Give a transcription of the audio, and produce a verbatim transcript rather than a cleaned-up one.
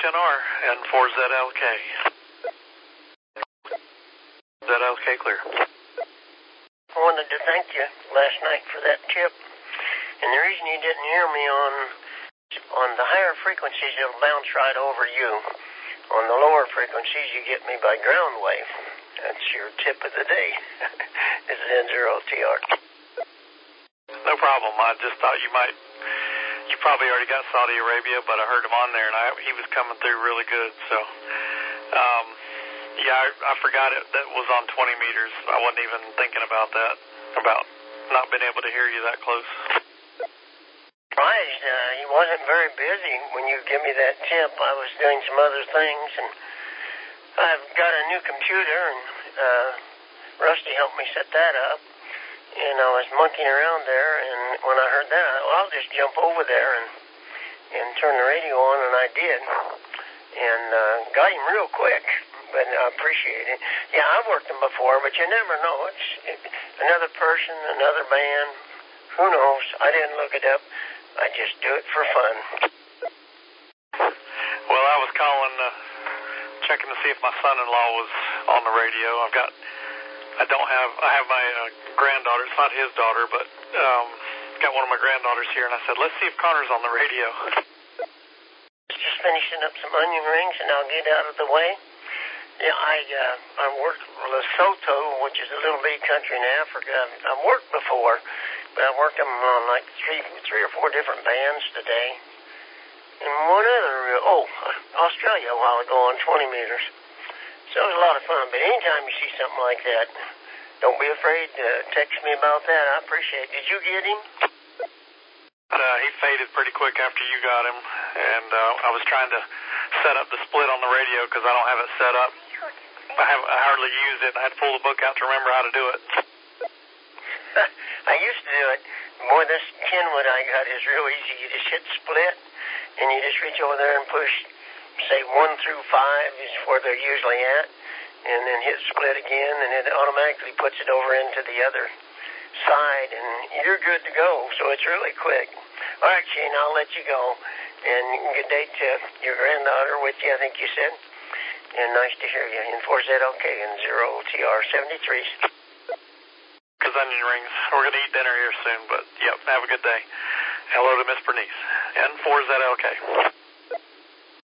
N R and four Z L K. Z L K clear. I wanted to thank you last night for that tip. And the reason you didn't hear me on on the higher frequencies, it'll bounce right over you. On the lower frequencies, you get me by ground wave. That's your tip of the day. It's N zero T R. No problem. I just thought you might, you probably already got Saudi Arabia, but I heard him on there, and I, he was coming through really good. So, um, yeah, I, I forgot it. That was on twenty meters. I wasn't even thinking about that, about not being able to hear you that close. Surprised uh, he wasn't very busy when you give me that tip. I was doing some other things, and I've got a new computer, and uh, Rusty helped me set that up. And I was monkeying around there, and when I heard that, I thought, well, I'll just jump over there and and turn the radio on, and I did. And uh, got him real quick, but I appreciate it. Yeah, I've worked them before, but you never know. It's it, another person, another band. Who knows? I didn't look it up. I just do it for fun. Well, I was calling, uh, checking to see if my son-in-law was on the radio. I've got, I don't have, I have my uh, granddaughter. It's not his daughter, but um, got one of my granddaughters here, and I said, let's see if Connor's on the radio. Just finishing up some onion rings, and I'll get out of the way. Yeah, I uh, I worked Lesotho, which is a little bitty country in Africa. I've, I've worked before, but I've worked them on like three three or four different bands today. And one other, oh, Australia a while ago on twenty meters. So it was a lot of fun. But anytime you see something like that, don't be afraid to text me about that. I appreciate it. Did you get him? Uh, he faded pretty quick after you got him, and uh, I was trying to set up the split on the radio because I don't have it set up. I, have, I hardly use it, and I had to pull the book out to remember how to do it. I used to do it. Boy, this Kenwood I got is real easy. You just hit split, and you just reach over there and push, say, one through five is where they're usually at, and then hit split again, and it automatically puts it over into the other side, and you're good to go. So it's really quick. All right, Shane, I'll let you go. And good day to your granddaughter with you, I think you said. And nice to hear you in four Z L K and zero T R seventy-three. Because onion rings. We're going to eat dinner here soon, but yep, have a good day. Hello to Miss Bernice. And four Z L K.